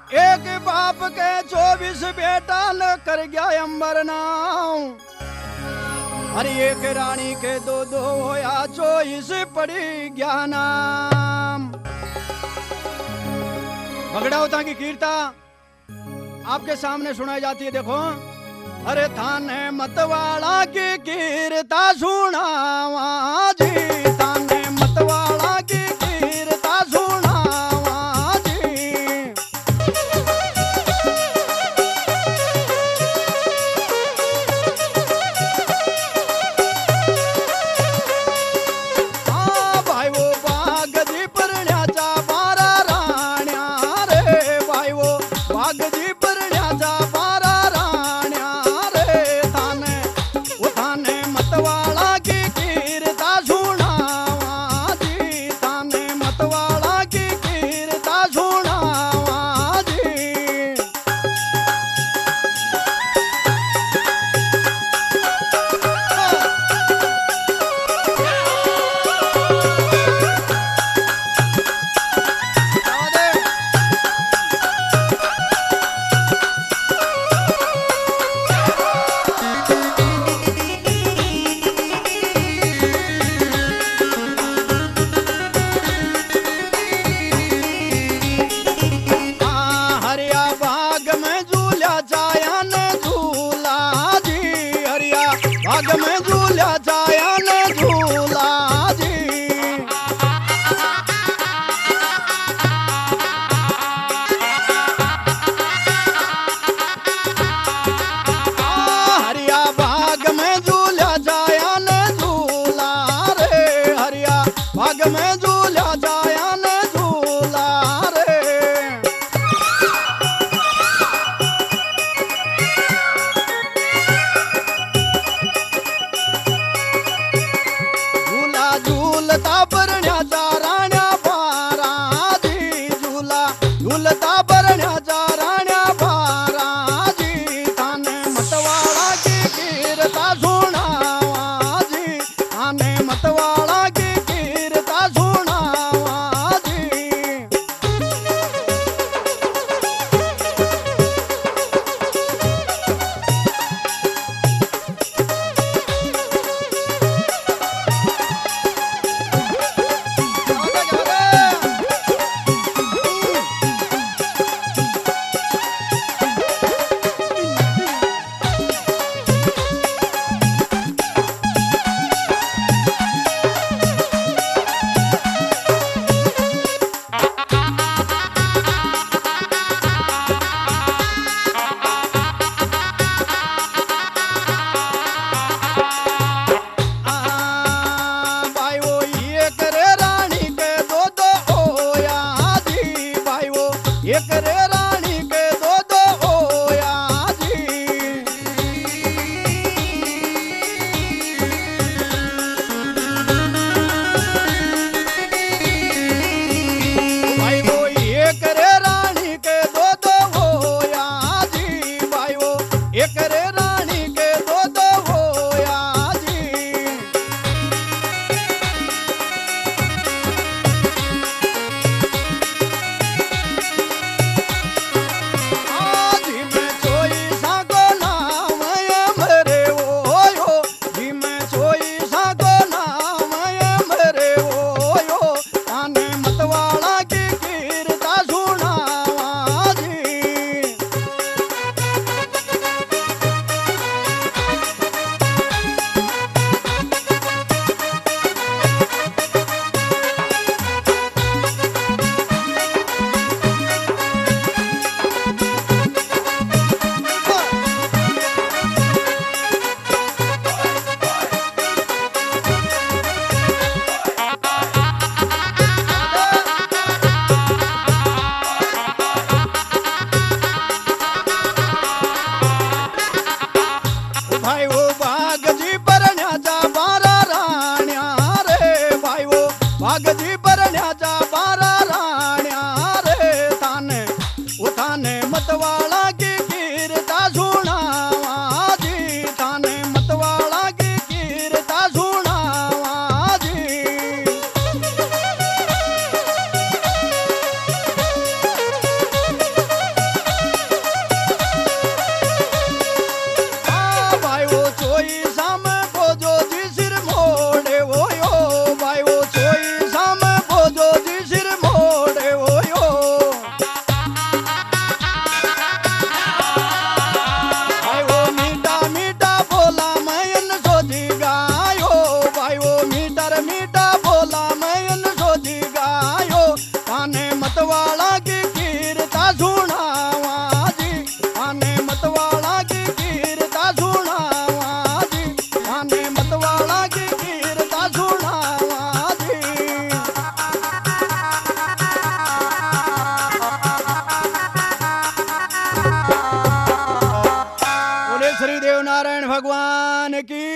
एक बाप के 24 बेटा न कर गया अंबर नाम। अरे एक रानी के दो होया 24 पड़ी गया नाम। भगड़ावता की कीर्ता आपके सामने सुनाई जाती है। देखो, अरे थाने मतवाला की कीर्ता सुनावा जी, थाने मतवाला की कीर्ता सुनावा जी। हाँ भाई वो बाग जी परण्याचा बारा राण्या रे, भाई वो बाग जी परण्याचा बारा राण्या रे। थाने वो थाने मतवाला की कीर्ता सुनावा जी, थाने मतवाला की कीर्ता सुनावा जी। हरिया बाग में झूला जाया ने झूला जी, हरिया बाग में झूला जाया ने झूला जी। हरिया बाग में झूला जाया ने झूला रे, हरिया बाग में झूला जाया ने झूला रे। झूला झूलता परण्याचा राण्या बारा जी, झूला झूलता परण्याचा राण्या बारा जी। थाने मतवाला की कीर्ता सुनावा जी, थाने मतवाला की कीर्ता सुनावा जी। भाई वो एक रे रानी के दो होया जी, भाई वो एक रे रानी के दो होया जी। भाई वो एक रे रानी के दो होया जी, भाई वो एक रे रानी के दो होया जी। जी मैं सोई साको नाम मरे वो यो, जी मैं सोई साको नाम मरे वो यो। थाने मतवाला की कीर्ता सुनावा जी। भाई वो बाग जी परण्याचा बारा राण्या रे, भाई वो बाग जी परण्याचा बारा राण्या रे। थाने वो थाने मतवाला की कीर्ता सुनावा जी, थाने मतवाला की कीर्ता सुनावा जी। भगवान की